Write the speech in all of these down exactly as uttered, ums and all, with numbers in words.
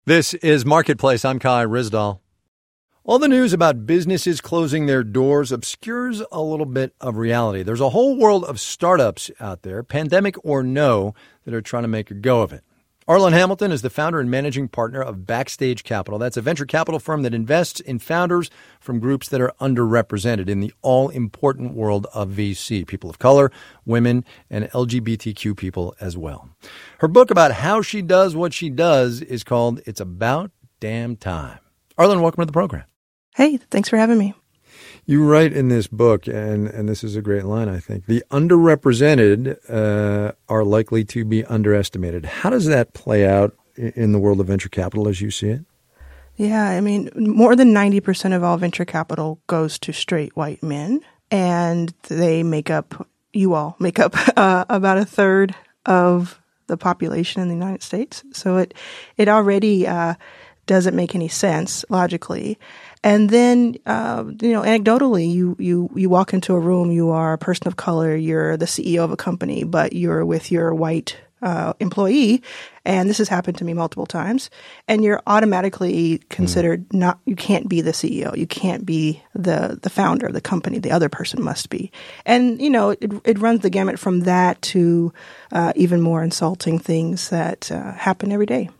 This is Marketplace. I'm Kai Ryssdal. All the news about businesses closing their doors obscures a little bit of reality. There's a whole world of startups out there, pandemic or no, that are trying to make a go of it. Arlan Hamilton is the founder and managing partner of Backstage Capital. That's a venture capital firm that invests in founders from groups that are underrepresented in the all-important world of V C, people of color, women, and L G B T Q people as well. Her book about how she does what she does is called It's About Damn Time. Arlan, welcome to the program. Hey, thanks for having me. You write in this book, and, and this is a great line, I think, the underrepresented uh, are likely to be underestimated. How does that play out in the world of venture capital as you see it? Yeah, I mean, more than ninety percent of all venture capital goes to straight white men, and they make up, you all make up uh, about a third of the population in the United States. So it, it already uh, doesn't make any sense logically. And then, uh, you know, anecdotally, you, you, you walk into a room, you are a person of color, you're the C E O of a company, but you're with your white uh, employee, and this has happened to me multiple times, and you're automatically considered mm. not, you can't be the C E O, you can't be the, the founder of the company, the other person must be. And, you know, it, it runs the gamut from that to uh, even more insulting things that uh, happen every day.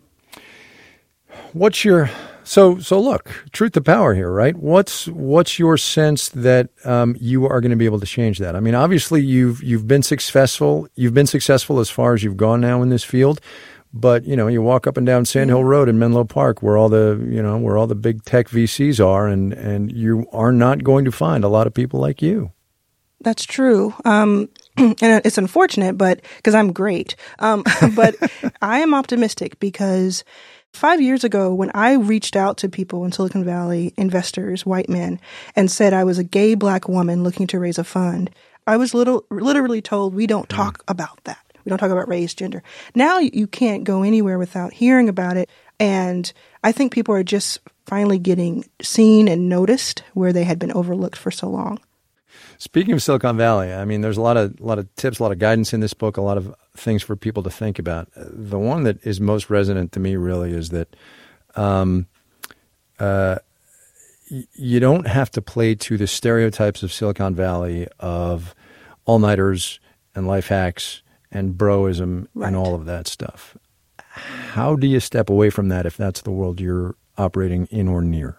What's your so so look, truth to power here, right? What's what's your sense that um, you are going to be able to change that? I mean, obviously you've you've been successful. You've been successful as far as you've gone now in this field, but you know, you walk up and down Sand Hill Road in Menlo Park, where all the you know where all the big tech V Cs are, and and you are not going to find a lot of people like you. That's true. Um, and it's unfortunate, but because I'm great, um, but I am optimistic because five years ago, when I reached out to people in Silicon Valley, investors, white men, and said I was a gay black woman looking to raise a fund, I was little, literally told, we don't talk about that. We don't talk about race, gender. Now you can't go anywhere without hearing about it. And I think people are just finally getting seen and noticed where they had been overlooked for so long. Speaking of Silicon Valley, I mean, there's a lot of a lot of tips, a lot of guidance in this book, a lot of things for people to think about. The one that is most resonant to me really is that um, uh, y- you don't have to play to the stereotypes of Silicon Valley of all-nighters and life hacks and broism right. and all of that stuff. How do you step away from that if that's the world you're operating in or near?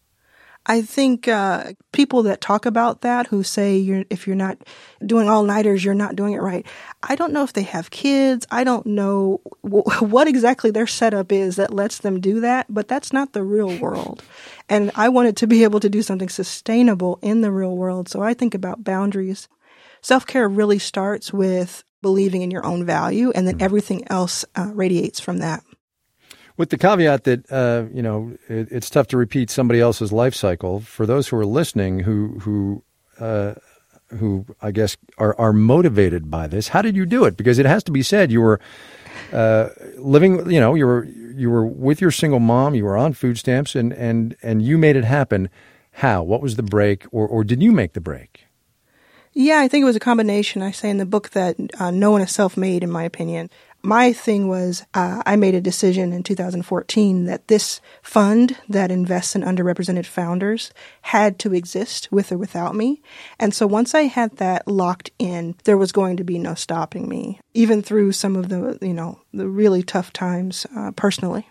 I think uh, people that talk about that, who say you're, if you're not doing all-nighters, you're not doing it right. I don't know if they have kids. I don't know w- what exactly their setup is that lets them do that, but that's not the real world. And I wanted to be able to do something sustainable in the real world. So I think about boundaries. Self-care really starts with believing in your own value, and then mm-hmm. everything else uh, radiates from that. With the caveat that, uh, you know, it, it's tough to repeat somebody else's life cycle. For those who are listening who, who, uh, who I guess are, are motivated by this, how did you do it? Because it has to be said, you were uh, living, you know, you were you were with your single mom, you were on food stamps, and, and, and you made it happen. How? What was the break, or, or did you make the break? Yeah, I think it was a combination. I say in the book that uh, no one is self-made, in my opinion. My thing was uh, I made a decision in two thousand fourteen that this fund that invests in underrepresented founders had to exist with or without me. And so once I had that locked in, there was going to be no stopping me, even through some of the, you know, the really tough times uh, personally.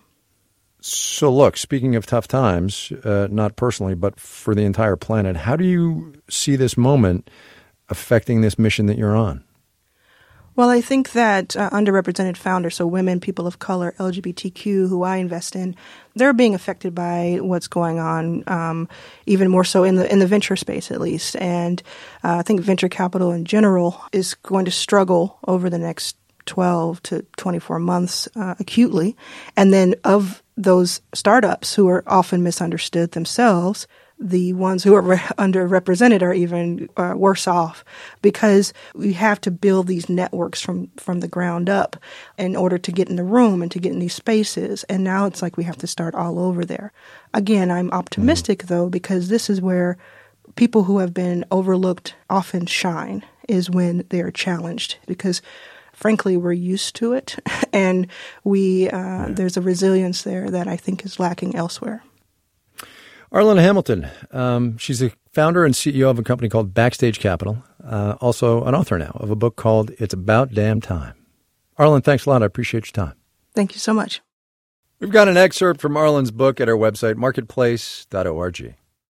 So look, speaking of tough times, uh, not personally, but for the entire planet, how do you see this moment affecting this mission that you're on? Well, I think that uh, underrepresented founders, so women, people of color, L G B T Q, who I invest in, they're being affected by what's going on, um, even more so in the in the venture space, at least. And uh, I think venture capital in general is going to struggle over the next twelve to twenty-four months uh, acutely. And then of those startups who are often misunderstood themselves, the ones who are re- underrepresented are even uh, worse off, because we have to build these networks from, from the ground up in order to get in the room and to get in these spaces. And now it's like we have to start all over there. Again, I'm optimistic, mm-hmm. though, because this is where people who have been overlooked often shine, is when they are challenged. Because frankly, we're used to it. And we uh, yeah. there's a resilience there that I think is lacking elsewhere. Arlan Hamilton, um, she's the founder and C E O of a company called Backstage Capital, uh, also an author now of a book called It's About Damn Time. Arlan, thanks a lot. I appreciate your time. Thank you so much. We've got an excerpt from Arlan's book at our website, marketplace dot org.